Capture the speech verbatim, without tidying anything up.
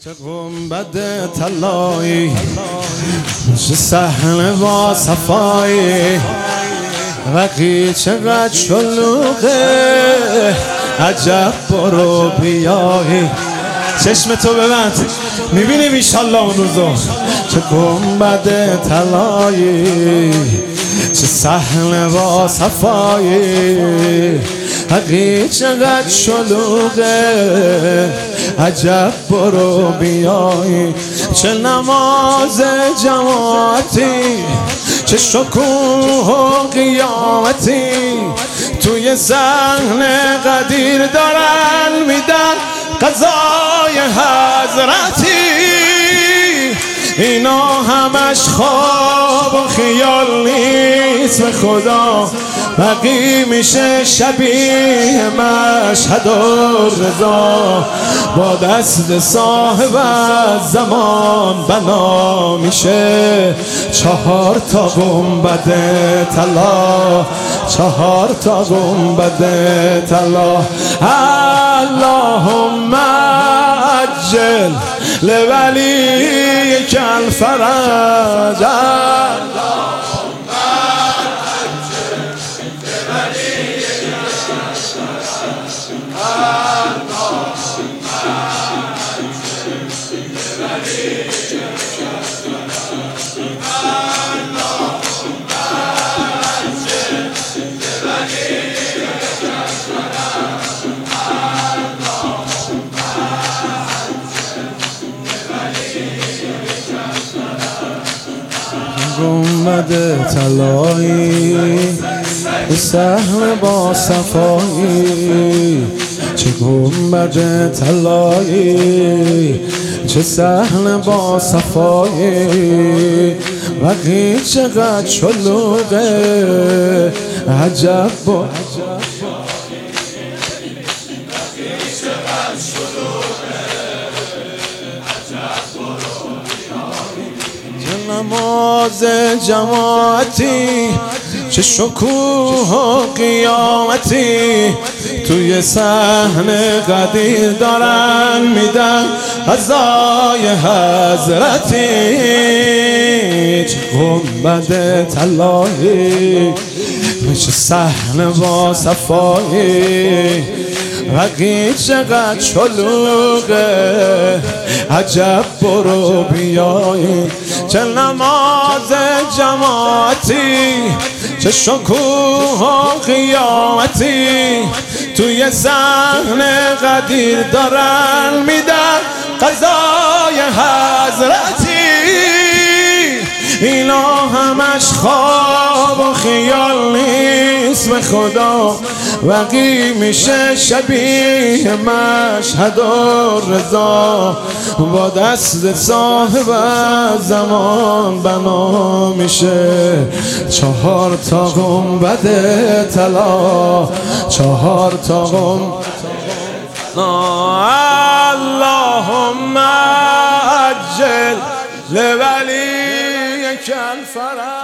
چه گنبد طلایی، چه صحن با صفایی، وقی چقدر شلوغه، عجب برو بیایی. چشم تو ببند میبینیم ایشالله اون روزو. چه گنبد طلایی، چه صحن با صفایی، حقی چقدر شلوغه، عجب برو بیایی. چه نماز جماعتی، چه شکوه و قیامتی، توی صحن قدیر دارن میدن قضای حضرتی. اینا همش خواب و خیال نیست به خدا، بقی میشه شبیه مشهد و رضا. با دست صاحب زمان بنا میشه چهار تا گنبد طلا، چهار تا گنبد طلا. اللهم عجل لولیک الفرج، گنبد طلایی، صحن با صفایی، چه گنبد طلایی، چه صحن با صفایی، وقی چقدر شلوغه، عجب با نماز جماعتی، چه شکوه و قیامتی، توی صحن قدیر دارن میدن قضای حضرتی. چه گنبد طلایی، چه صحن با صفایی، وقی چقدر شلوغه، عجب برو بیایی. چه نماز جماعتی، چه شکوه و قیامتی، توی صحن قدیر دارن میدن قضای حضرتی. اینا همش خواب و خیال نیست به خدا، وقی میشه شبیه مشهد و رضا. با دست صاحب زمان بنا میشه چهار تا گنبد طلا، چهار تا گنبد. اللهم عجل لولیک الفرج.